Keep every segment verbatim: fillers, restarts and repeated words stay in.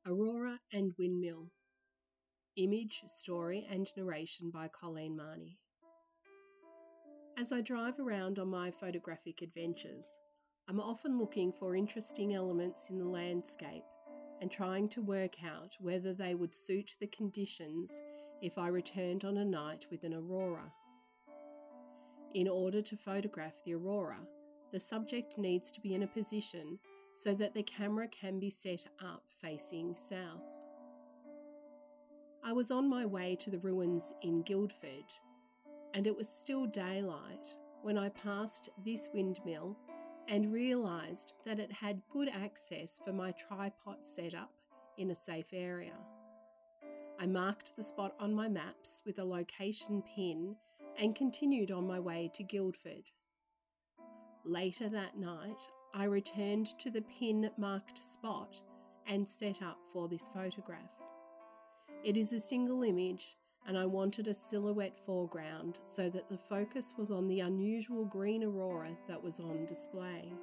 Aurora and Windmill. Image, story and narration by Colleen Marnie. As I drive around on my photographic adventures, I'm often looking for interesting elements in the landscape and trying to work out whether they would suit the conditions if I returned on a night with an aurora. In order to photograph the aurora, the subject needs to be in a position so that the camera can be set up facing south. I was on my way to the ruins in Guildford, and it was still daylight when I passed this windmill and realised that it had good access for my tripod setup in a safe area. I marked the spot on my maps with a location pin and continued on my way to Guildford. Later that night, I returned to the pin-marked spot and set up for this photograph. It is a single image, and I wanted a silhouette foreground so that the focus was on the unusual green aurora that was on display.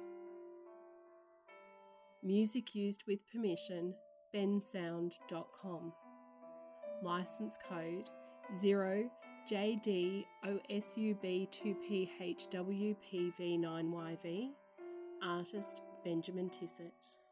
Music used with permission, bensound dot com. License code zero J D O S U B two P H W P V nine Y V. Artist Benjamin Tissett.